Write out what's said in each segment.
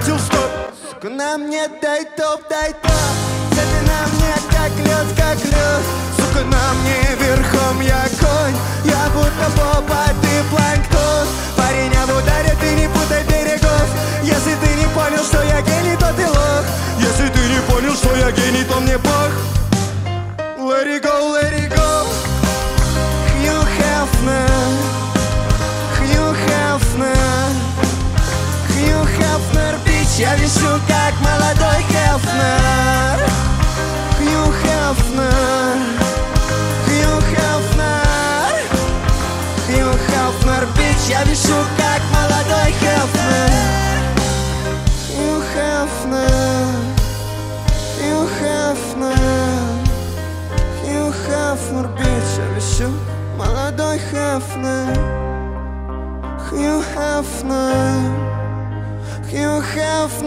ответил стоп. Сука, на мне дай топ, цепи на мне как лед. Сука, на мне верхом я конь, я будто попа, ты планктон. Парень, а в ударе ты не путай берегов. Если ты не понял, что я гений, то ты лох. Если ты не понял, что я гений, то мне бог. Let it go, let it go. Хью Хефнер, Хью Хефнер, Хью Хефнер, бич, я вешу как молодой Хефнер. Хью Хефнер, Хью Хефнер, Хью Хефнер, бич, я вешу как молодой Хефнер. Хью Хефнер, Хью Хефнер, Хью Хефнер, бич, я вешу молодой Хефнер. Хью Хефнер, Хью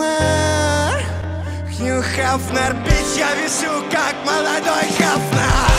Хефнер, Хью Хефнер, бич, я вешу как молодой Хефнер.